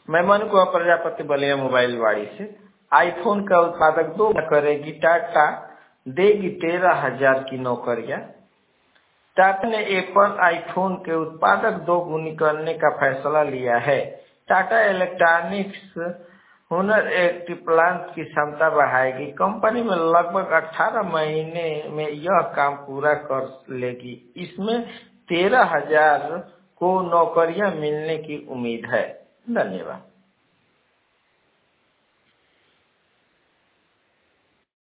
मैं मनु प्रजापति बलिया मोबाइल वाड़ी से। आईफोन का उत्पादक 2 करेगी टाटा, देगी 13,000 की नौकरियां। टाटा ने एप्पल आईफोन के उत्पादक 2 गुनी करने का फैसला लिया है। टाटा इलेक्ट्रॉनिक्स हुनर एक्टिव प्लांट की क्षमता बढ़ाएगी। कंपनी में लगभग 18 महीने में यह काम पूरा कर लेगी। इसमें 13,000 को नौकरियां मिलने की उम्मीद है। धन्यवाद।